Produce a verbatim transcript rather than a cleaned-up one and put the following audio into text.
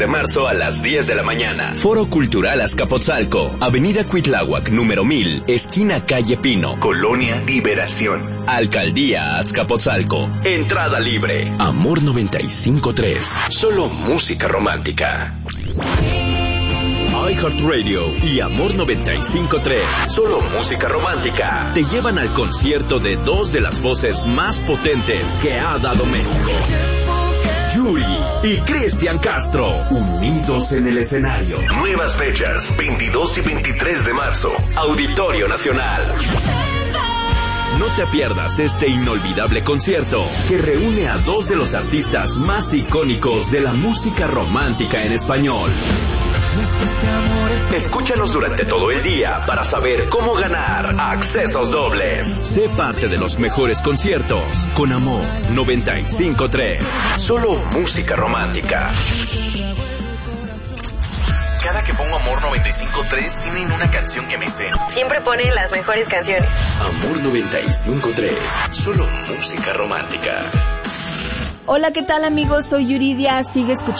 de marzo a las diez de la mañana. Foro Cultural Azcapotzalco, Avenida Cuitláhuac, número mil, esquina Calle Pino, Colonia Liberación. Alcaldía Azcapotzalco. Entrada libre. Amor noventa y cinco tres. Solo música romántica. iHeartRadio y Amor noventa y cinco tres. Solo música romántica. Te llevan al concierto de dos de las voces más potentes que ha dado México. Yuri y Cristian Castro, unidos en el escenario. Nuevas fechas, veintidós y veintitrés de marzo. Auditorio Nacional. No te pierdas este inolvidable concierto que reúne a dos de los artistas más icónicos de la música romántica en español. Escúchanos durante todo el día para saber cómo ganar accesos dobles. Sé parte de los mejores conciertos con Amor noventa y cinco tres. Solo música romántica. Cada que pongo Amor noventa y cinco tres tienen una canción que me sé. Siempre ponen las mejores canciones. Amor noventa y cinco tres. Solo música romántica. Hola, ¿qué tal amigos? Soy Yuridia. Sigue escuchando